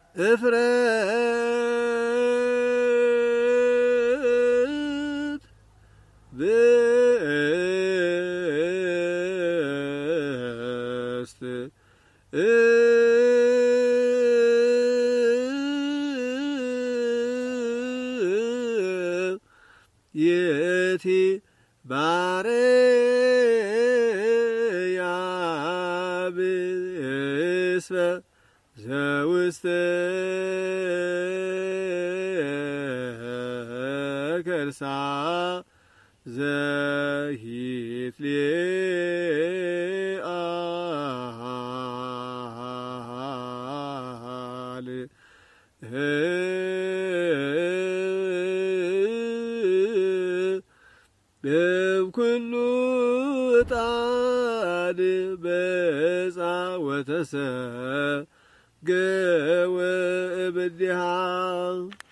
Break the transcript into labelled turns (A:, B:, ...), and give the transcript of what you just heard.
A: እፍረት በስተ የቲ ባርያብ እስፈ ዘውስተ ከርሳ ዘሂትሌአል በኩሉ ጣድ በጻ ወተሰገወ እብድሃ